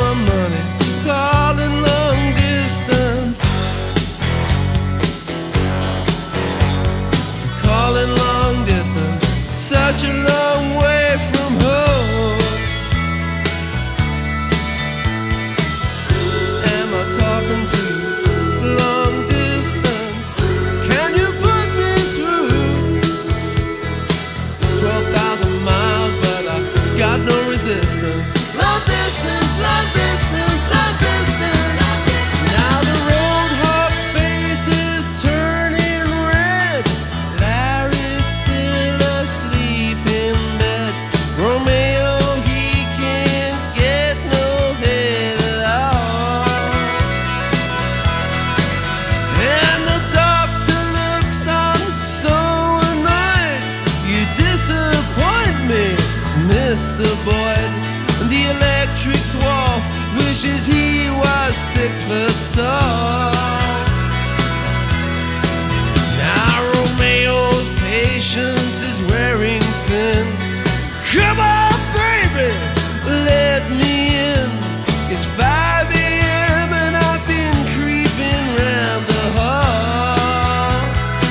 my money, calling long distance. Calling long distance, such a long way from home. Am I talking to you? Long distance, can you put me through 12,000 miles, but I got no resistance. Long distance, long distance, long distance. Now the roadhog's face is turning red. Larry's still asleep in bed. Romeo, he can't get no head at all. And the doctor looks on so annoyed. You disappoint me, Mr. Boyd. The electric dwarf wishes he was 6 foot tall. Now Romeo's patience is wearing thin. Come on, baby, let me in. It's 5 a.m. and I've been creeping round the hall.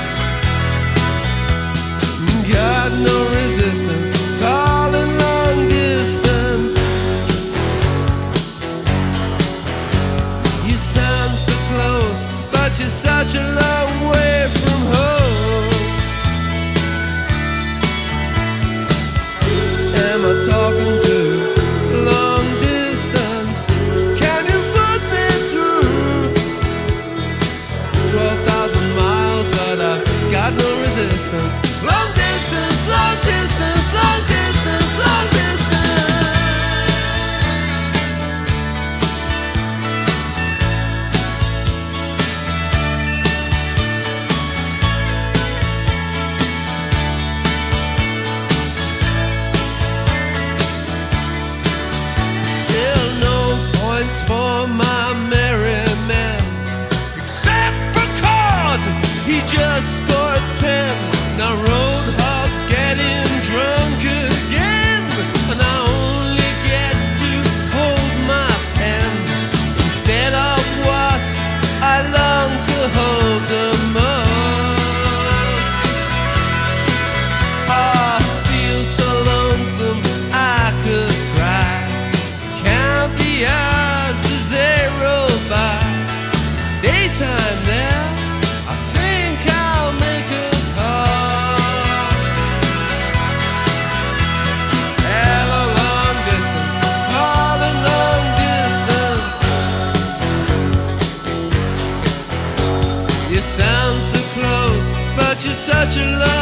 Got no resistance, calling long distance. You sound so close, but you're such a long way from home. Am I talking to long distance? Can you put me through 12,000 miles, but I've got no resistance. Long distance, long distance, long distance, long distance. Still no points for my merry man, except for Cord. He just scored 10. Now Roadhog's getting drunk again, and I only get to hold my pen instead of what I long to hold the most. Oh, I feel so lonesome I could cry. Count the hours as they roll by. It's daytime now, I think I'll make a call. Hello, long distance, calling long distance. You sound so close, but you're such a long